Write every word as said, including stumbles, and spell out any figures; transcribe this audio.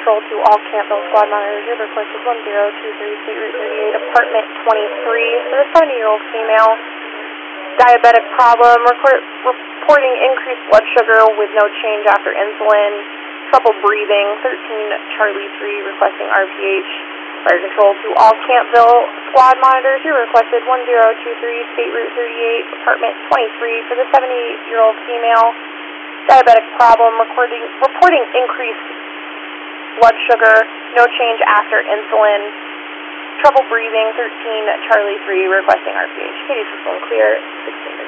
control to all Campbell squad monitors. You've requested one zero two three, State Route thirty-eight, apartment twenty-three, for the seventy-year-old female. Diabetic problem, record, reporting increased blood sugar with no change after insulin. Trouble breathing, thirteen Charlie three, requesting R P H. Fire control to all Campbell squad monitors. You requested one zero two three, State Route thirty-eight, apartment twenty-three, for the seventy-year-old female. Diabetic problem, recording, reporting increased blood sugar, no change after insulin. Trouble breathing, thirteen Charlie three, requesting R P H. Katie's phone clear, sixteen.